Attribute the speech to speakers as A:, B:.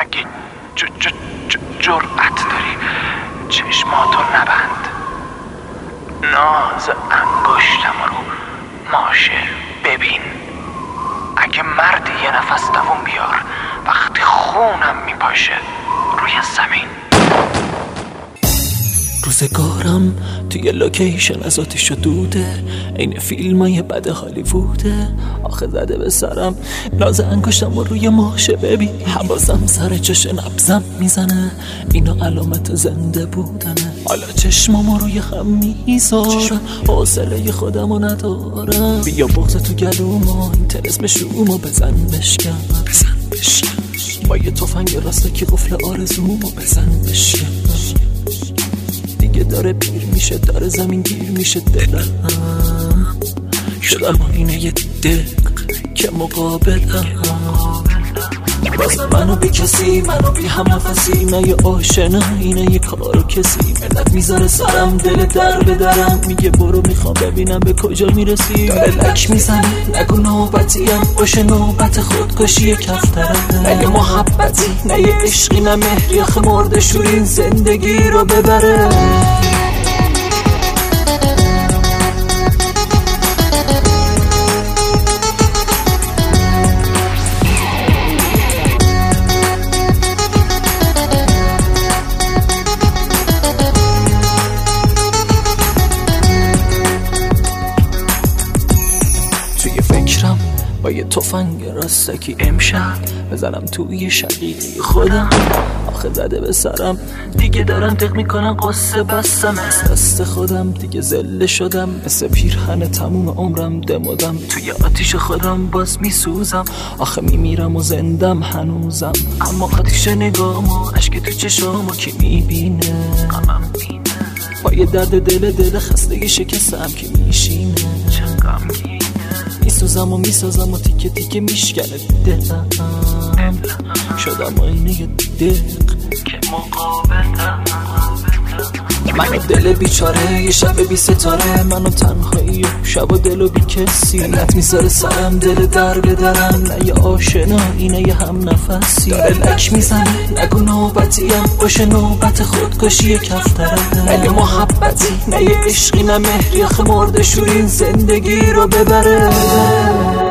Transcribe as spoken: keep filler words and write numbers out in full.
A: اگه ج ج ج جرأت داری چشماتو نبند، ناز انگشتم رو ماشه ببین. اگه مردی یه نفس دوون بیار وقتی خونم میپاشه روی زمین.
B: روزگارم توی لوکیشن از آتیش و دوده، این فیلم های بد هالیووده. آخه زده به سرم ناز انگشتم و روی ماشه ببین. حواسم سر چش نبزم میزنه، اینا علامت زنده بودنه. حالا چشمامو روی خم میذارم، حوصله خودمو ندارم. بیا بغض تو گلومو، این طلسم شومو بزن بشکن، بزن بشکن. با یه تفنگ راسته که قفل آرزومو بزن بشکن. دیگه داره پیر میشه، داره زمین گیر میشه. دلم شدم آینه یه دق که مقابلم. باز منو بی کسی، منو بی هم نفسی، نه یه آشنا اینه یه کارو کسی. ملت میذاره سرم دل در به درم، میگه برو میخوام ببینم به کجا میرسی. داره لک میزنه نگو نوبتیم باشه، نوبت خودکشی کفترم. نه یه محبتی نه یه عشقی نه مهری، آخه مرده شورین زندگی رو ببره. با یه تفنگ راستکی امشب بزنم توی شقیقه خودم. آخه زده به سرم دیگه دارم دق میکنم، قصه بستم از دست خودم. دیگه زله شدم مثل پیرهن تموم عمرم دمودم. توی آتیش خودم باز میسوزم، آخه میمیرم و زندم هنوزم. اما آتیش نگامو عشق تو چشامو کی میبینه؟ با یه درد دل دل خستگی شکستم که میشینه. میسوزم و میسازم و تیکه تیکه میشکنه دلم. شدم آینه یه دق که مقابلم. منو دل بیچاره یه شب بی ستاره، منو تنهایی و شب و دل و بی کسی. ملت میذاره سرم دل در به درم، نه یه آشنا اینه یه هم نفسی. داره لک میزنه نگو نوبتیم باشه، نوبت خودکشی کفترم. نه یه محبتی نه یه عشقی نه مهری، آخه مرده شورین زندگی رو ببره.